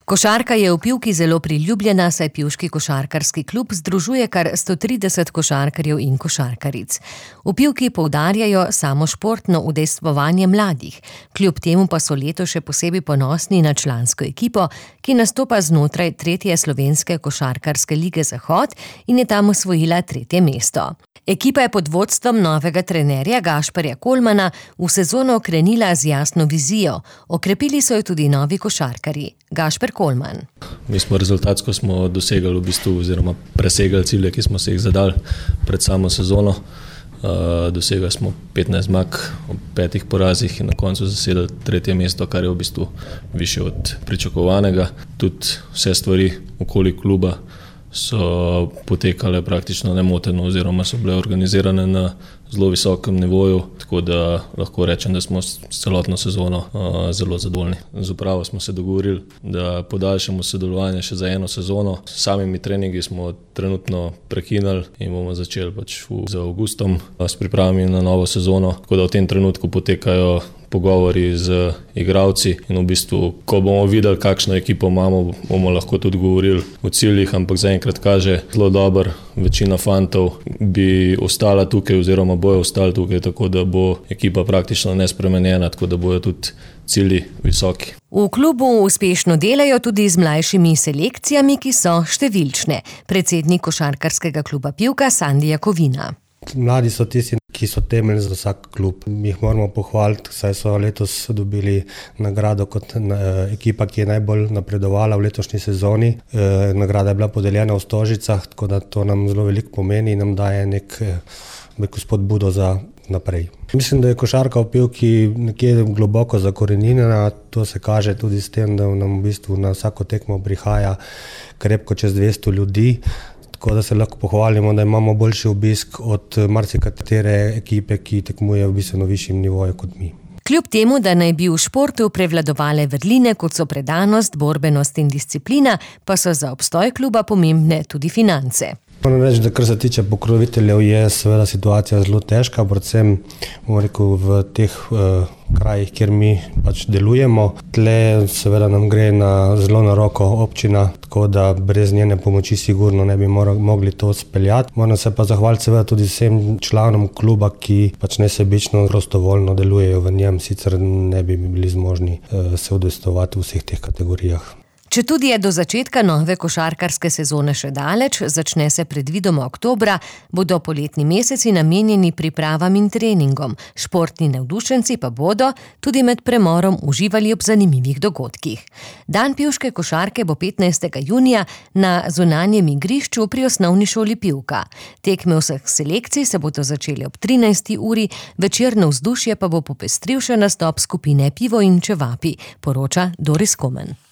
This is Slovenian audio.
Košarka je v Pivki zelo priljubljena, saj Pivški košarkarski klub združuje kar 130 košarkarjev in košarkaric. V Pivki poudarjajo samo športno udejstvovanje mladih. Kljub temu pa so letos še posebej ponosni na člansko ekipo, ki nastopa znotraj 3. slovenske košarkarske lige Zahod in je tam osvojila 3. mesto. Ekipa je pod vodstvom novega trenerja Gašperja Kolmana v sezono okrenila z jasno vizijo. Okrepili so jo tudi novi košarkarji. Gašper Kolman. Mi smo rezultatsko dosegali oziroma presegali cilje, ki smo se jih zadali pred samo sezono. Dosegali smo 15 zmag ob 5 porazih in na koncu zasedali 3. mesto, kar je v bistvu više od pričakovanega. Tudi vse stvari okoli kluba so potekale praktično nemoteno oziroma so bile organizirane na zelo visokem nivoju, tako da lahko rečem, da smo s celotno sezono zelo zadovoljni. Z upravo smo se dogovorili, da podaljšamo sodelovanje še za eno sezono. S samimi treningi smo trenutno prekinili in bomo začeli z avgustom s pripravami na novo sezono, tako da v tem trenutku potekajo pogovori z igralci in v bistvu, ko bomo videli, kakšno ekipo imamo, bomo lahko tudi govorili o ciljih, ampak zaenkrat kaže zelo dobro. Večina fantov bi ostala tukaj oziroma bojo ostali tukaj, tako da bo ekipa praktično nespremenjena, tako da bojo tudi cilji visoki. V klubu uspešno delajo tudi z mlajšimi selekcijami, ki so številčne. Predsednik košarkarskega kluba Pivka Sandi Jakovina. Mladi so tisti, ki so temelj za vsak klub. Mi jih moramo pohvaliti, saj so letos dobili nagrado kot ekipa, ki je najbolj napredovala v letošnji sezoni. Nagrada je bila podeljena v Stožicah, tako da to nam zelo veliko pomeni in nam daje neko spodbudo za naprej. Mislim, da je košarka v Pivki nekje globoko zakoreninjena. To se kaže tudi s tem, da nam v bistvu na vsako tekmo prihaja krepko čez 200 ljudi. Tako da se lahko pohvalimo, da imamo boljši obisk od marsikatere ekipe, ki tekmujejo v bistveno višjem nivoju kot mi. Kljub temu, da naj bi v športu prevladovale vrline, kot so predanost, borbenost in disciplina, pa so za obstoj kluba pomembne tudi finance. Moram reči, da kar se tiče pokroviteljev, je seveda situacija zelo težka, predvsem v teh krajih, kjer mi delujemo. Tle seveda nam gre zelo na roko občina, tako da brez njene pomoči sigurno ne bi mogli to speljati. Moram se pa zahvaliti seveda tudi vsem članom kluba, ki nesebično, prostovoljno delujejo v njem, sicer ne bi bili zmožni se udejstvovati v vseh teh kategorijah. Četudi je do začetka nove košarkarske sezone še daleč, začne se predvidoma oktobra, bodo poletni meseci namenjeni pripravam in treningom. Športni navdušenci pa bodo tudi med premorom uživali ob zanimivih dogodkih. Dan pivške košarke bo 15. junija na zunanjem igrišču pri osnovni šoli Pivka. Tekme vseh selekcij se bodo začele ob 13. uri, večerno vzdušje pa bo popestril še nastop skupine Pivo in čevapi, poroča Doris Komen.